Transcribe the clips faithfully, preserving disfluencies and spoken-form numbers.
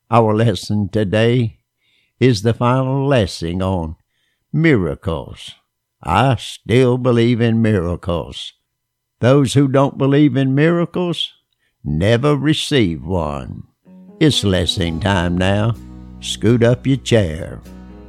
Our lesson today is the final lesson on miracles. I still believe in miracles. Those who don't believe in miracles never receive one. It's lesson time now. Scoot up your chair.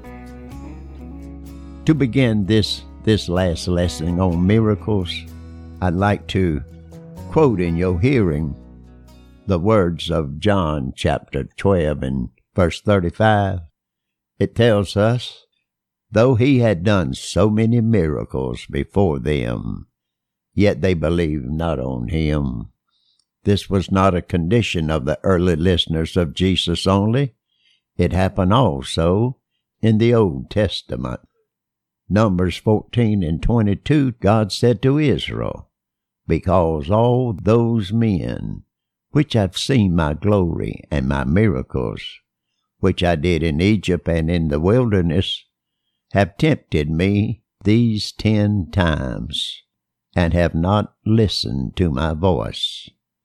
To begin this, this last lesson on miracles, I'd like to quote in your hearing the words of John chapter twelve and verse thirty-five. It tells us, though he had done so many miracles before them, yet they believed not on him. This was not a condition of the early listeners of Jesus only. It happened also in the Old Testament. Numbers fourteen and twenty-two, God said to Israel, because all those men which have seen my glory and my miracles, which I did in Egypt and in the wilderness, have tempted me these ten times, and have not listened to my voice.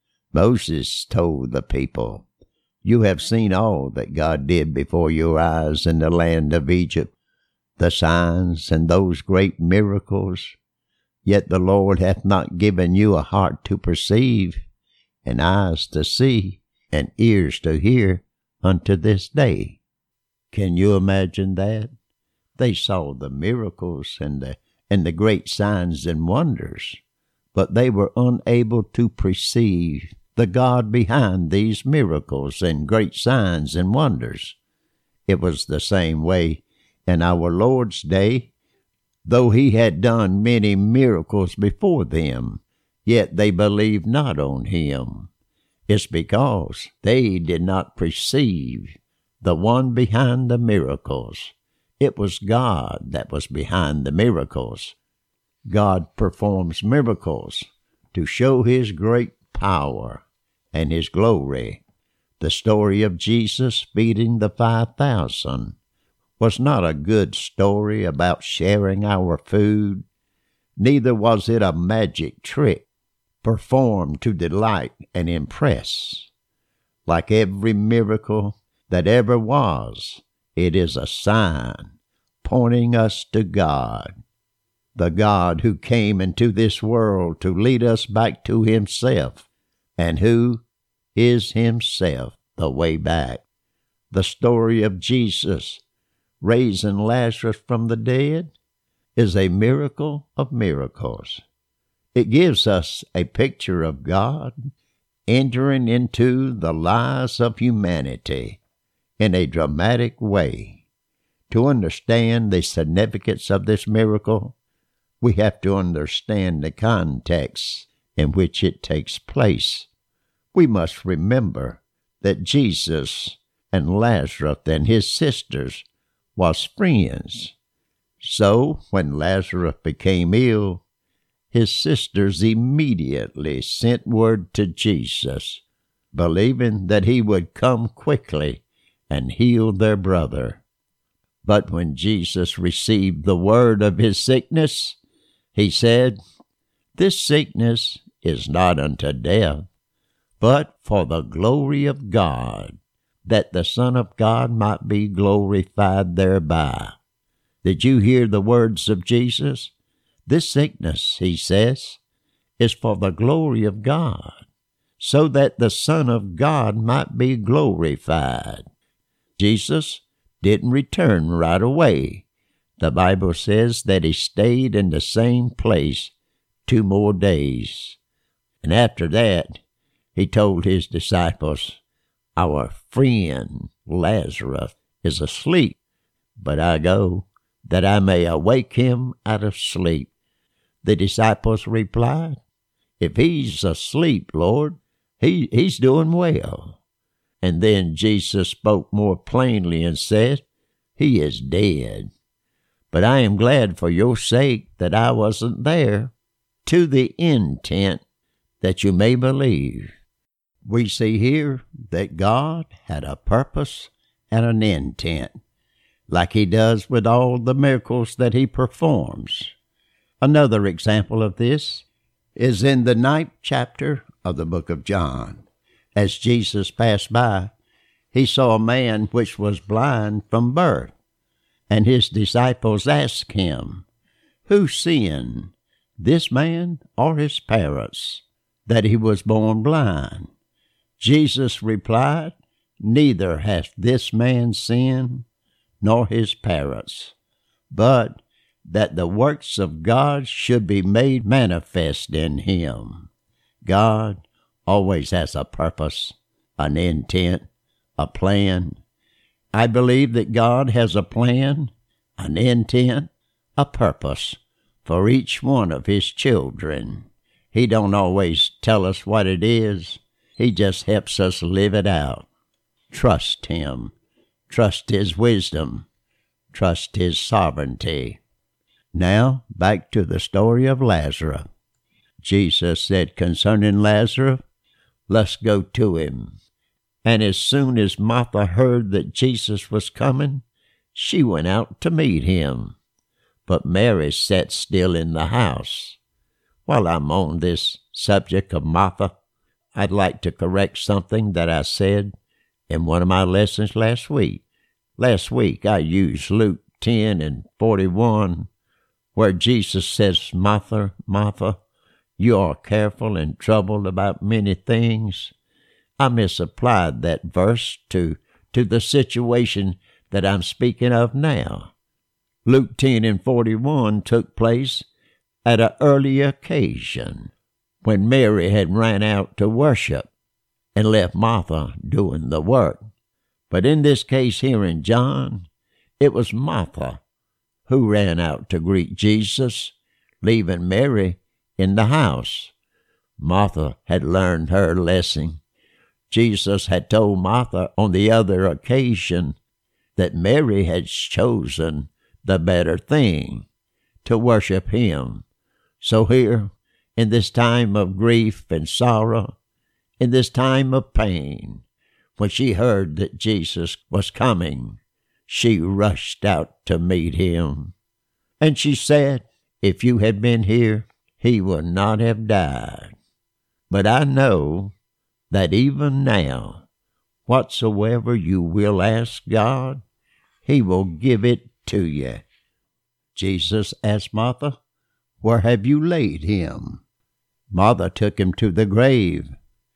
Moses told the people, you have seen all that God did before your eyes in the land of Egypt, the signs and those great miracles. Yet the Lord hath not given you a heart to perceive, and eyes to see, and ears to hear unto this day. Can you imagine that? They saw the miracles and the, and the great signs and wonders, but they were unable to perceive the God behind these miracles and great signs and wonders. It was the same way in our Lord's day. Though he had done many miracles before them, yet they believed not on him. It's because they did not perceive the one behind the miracles. It was God that was behind the miracles. God performs miracles to show his great power and his glory. The story of Jesus feeding the five thousand was not a good story about sharing our food. Neither was it a magic trick performed to delight and impress. Like every miracle that ever was, it is a sign pointing us to God, the God who came into this world to lead us back to himself, and who is himself the way back. The story of Jesus raising Lazarus from the dead is a miracle of miracles. It gives us a picture of God entering into the lives of humanity in a dramatic way. To understand the significance of this miracle, we have to understand the context in which it takes place. We must remember that Jesus and Lazarus and his sisters was friends. So when Lazarus became ill, his sisters immediately sent word to Jesus, believing that he would come quickly and heal their brother. But when Jesus received the word of his sickness, he said, this sickness is not unto death, but for the glory of God, that the Son of God might be glorified thereby. Did you hear the words of Jesus? This sickness, he says, is for the glory of God, so that the Son of God might be glorified. Jesus didn't return right away. The Bible says that he stayed in the same place two more days. And after that, he told his disciples, our friend Lazarus is asleep, but I go that I may awake him out of sleep. The disciples replied, if he's asleep, Lord, he, he's doing well. And then Jesus spoke more plainly and said, he is dead. But I am glad for your sake that I wasn't there, to the intent that you may believe. We see here that God had a purpose and an intent, like he does with all the miracles that he performs. Another example of this is in the ninth chapter of the book of John. As Jesus passed by, he saw a man which was blind from birth. And his disciples asked him, Who sinned, this man or his parents, that he was born blind? Jesus replied, Neither hath this man sinned, nor his parents, but that the works of God should be made manifest in him. God always has a purpose, an intent, a plan. I believe that God has a plan, an intent, a purpose for each one of his children. He don't always tell us what it is. He just helps us live it out. Trust him. Trust his wisdom. Trust his sovereignty. Now, back to the story of Lazarus. Jesus said concerning Lazarus, Let's go to him. And as soon as Martha heard that Jesus was coming, she went out to meet him. But Mary sat still in the house. While I'm on this subject of Martha, I'd like to correct something that I said in one of my lessons last week. Last week I used Luke ten and forty-one, where Jesus says, Martha, Martha, you are careful and troubled about many things. I misapplied that verse to, to the situation that I'm speaking of now. Luke ten and forty-one took place at an early occasion when Mary had ran out to worship and left Martha doing the work. But in this case here in John, it was Martha who ran out to greet Jesus, leaving Mary in the house. Martha had learned her lesson. Jesus had told Martha on the other occasion that Mary had chosen the better thing, to worship him. So here, in this time of grief and sorrow, in this time of pain, when she heard that Jesus was coming, she rushed out to meet him. And she said, If you had been here, he would not have died. But I know that even now, whatsoever you will ask God, he will give it to you. Jesus asked Martha, Where have you laid him? Martha took him to the grave.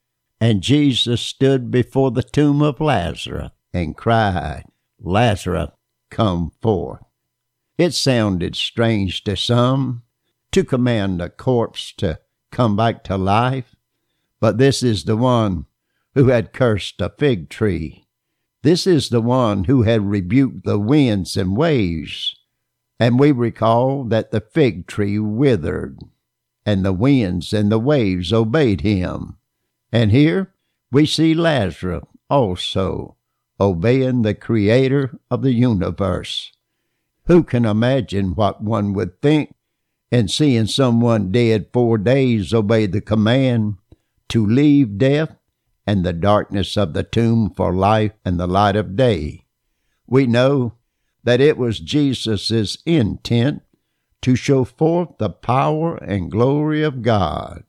And Jesus stood before the tomb of Lazarus and cried, Lazarus, come forth. It sounded strange to some to command a corpse to come back to life, but this is the one who had cursed a fig tree. This is the one who had rebuked the winds and waves. And we recall that the fig tree withered, and the winds and the waves obeyed him. And here we see Lazarus also obeying the Creator of the universe. Who can imagine what one would think in seeing someone dead four days obey the command to leave death and the darkness of the tomb for life and the light of day? We know that it was Jesus' intent to show forth the power and glory of God.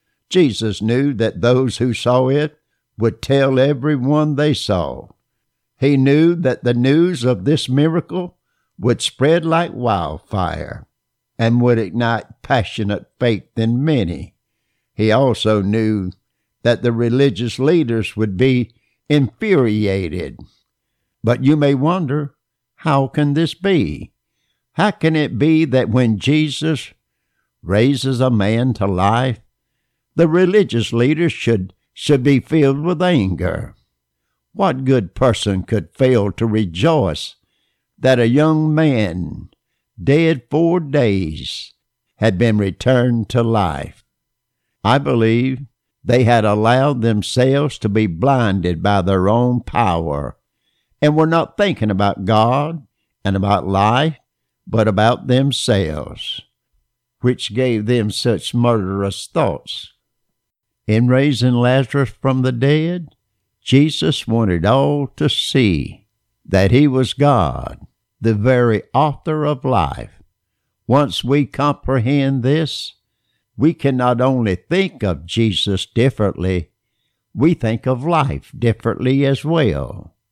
Jesus knew that those who saw it would tell everyone they saw. He knew that the news of this miracle would spread like wildfire and would ignite passionate faith in many. He also knew that the religious leaders would be infuriated. But you may wonder, how can this be? How can it be that when Jesus raises a man to life, the religious leaders should, should be filled with anger? What good person could fail to rejoice that a young man, dead four days, had been returned to life? I believe they had allowed themselves to be blinded by their own power and were not thinking about God and about life, but about themselves, which gave them such murderous thoughts. In raising Lazarus from the dead, Jesus wanted all to see that he was God, the very author of life. Once we comprehend this, we can not only think of Jesus differently, we think of life differently as well.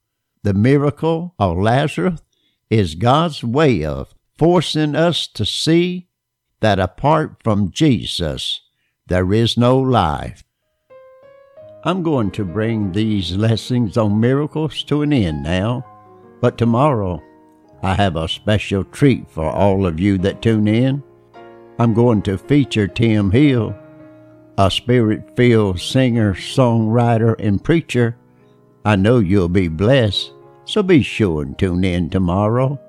The miracle of Lazarus is God's way of forcing us to see that apart from Jesus, there is no life. I'm going to bring these lessons on miracles to an end now, but tomorrow I have a special treat for all of you that tune in. I'm going to feature Tim Hill, a spirit-filled singer, songwriter, and preacher. I know you'll be blessed, so be sure and tune in tomorrow.